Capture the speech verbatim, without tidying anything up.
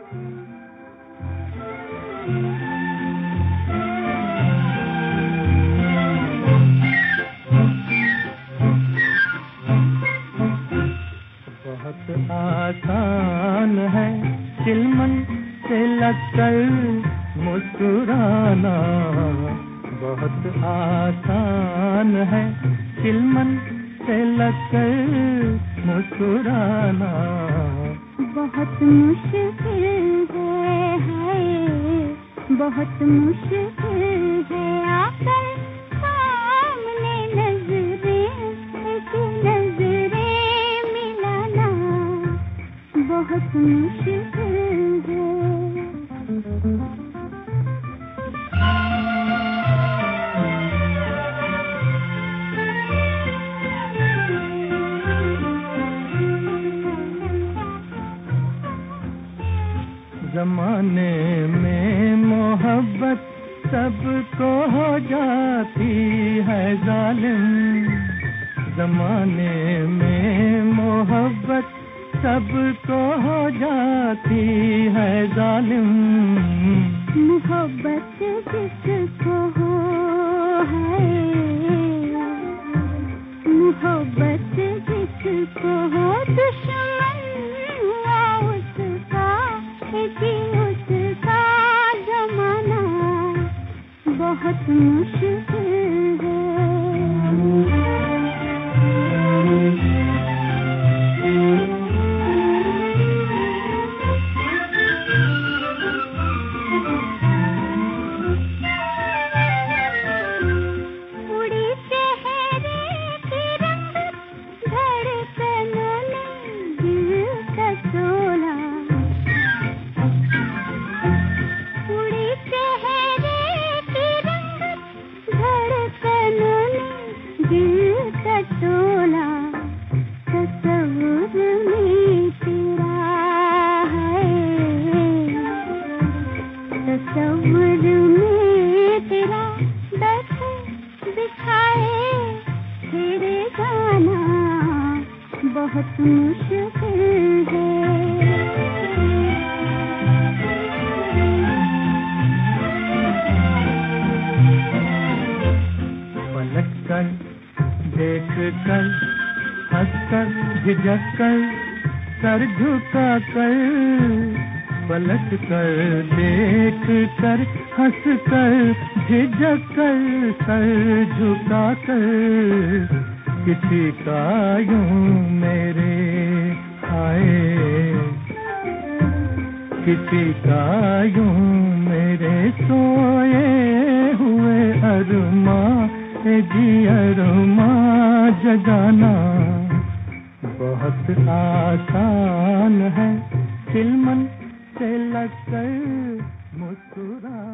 बहुत आसान है चिलमन से लगकर मुस्कुराना, बहुत आसान है चिलमन से लगकर मुस्कुराना। बहुत मुश्किल है, है बहुत मुश्किल है आकर सामने नजरें ऐसी नजरें मिलाना, बहुत मुश्किल है। ज़माने में मोहब्बत सबको हो जाती है जालिम, ज़माने में मोहब्बत सबको हो जाती है जालिम। मोहब्बत जिसको हो है, मोहब्बत जिसको हो दुश्मन हुआ उसका, एक ही उसका जमाना, बहुत मुश्किल है। तस्वीर में तेरा दर्द दिखाए तेरे गाना, बहुत मुश्किल है। पलट कर देख कर हंस कर झिझक कर सर झुका कर, पलट कर देख कर हंस कर झिझक कर सर झुका कर, किसी का यूं मेरे आए, किसी का यूं मेरे सोए हुए अरमां जी अरमां जगाना, बहुत आसान है चिलमन से लगकर मुस्कुरा।